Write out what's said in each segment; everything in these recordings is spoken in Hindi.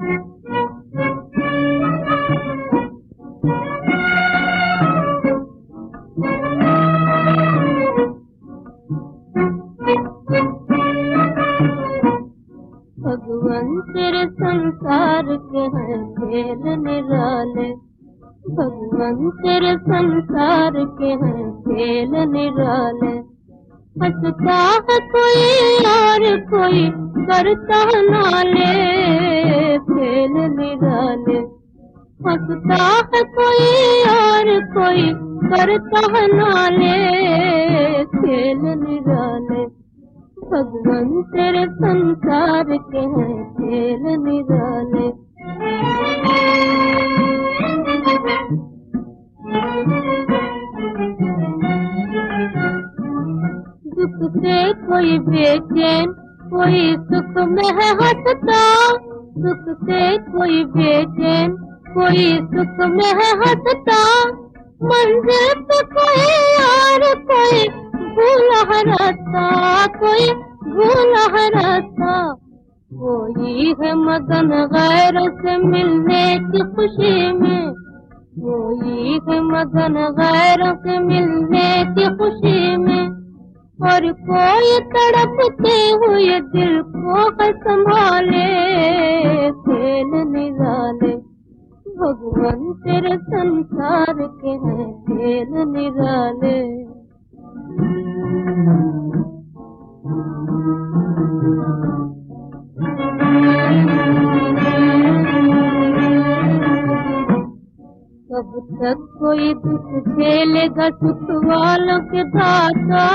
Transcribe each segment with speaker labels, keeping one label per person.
Speaker 1: भगवान तेरे संसार के हैं खेल निराले, भगवान तेरे संसार के हैं खेल निराले। हंसता है कोई और कोई करता नाले, खेल निराले। हंसता है कोई और कोई करता नाले, खेल निराले। भगवान तेरे संसार के हैं खेल निराले। दुख से कोई बेचैन कोई सुख में है हंसता, दुख से कोई बेचैन कोई सुख में है हंसता। मंजिल पे कोई और कोई भूला है रास्ता, कोई भूला है रास्ता। कोई है मगन गैरों से मिलने की खुशी में, कोई है मगन गैरों से मिलने की खुशी में। और कोई तड़पते हुए दिल को संभाले, खेल निराले। भगवान तेरे संसार के हैं खेल निराले। कब तक कोई दुख झेलेगा सुख वालों के दाता,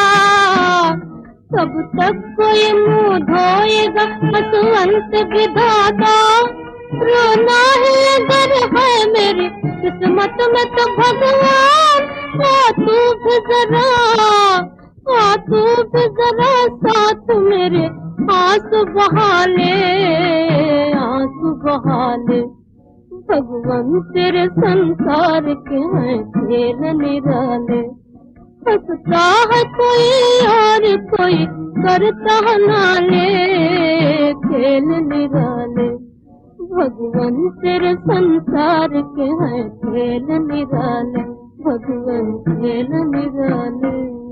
Speaker 1: कब तक कोई मुंह धोएगा हंसवंत विधाता। रोना ही अगर है मेरी किस्मत में तो भगवान आ तू भी जरा, आ तू भी जरा साथ मेरे आंसू बहा ले, आंसू बहा ले। भगवान तेरे संसार के हैं खेल निराले। हंसता है कोई और कोई करता नाले, खेल निराले। भगवान तेरे संसार के हैं खेल निराले, भगवान खेल निराले।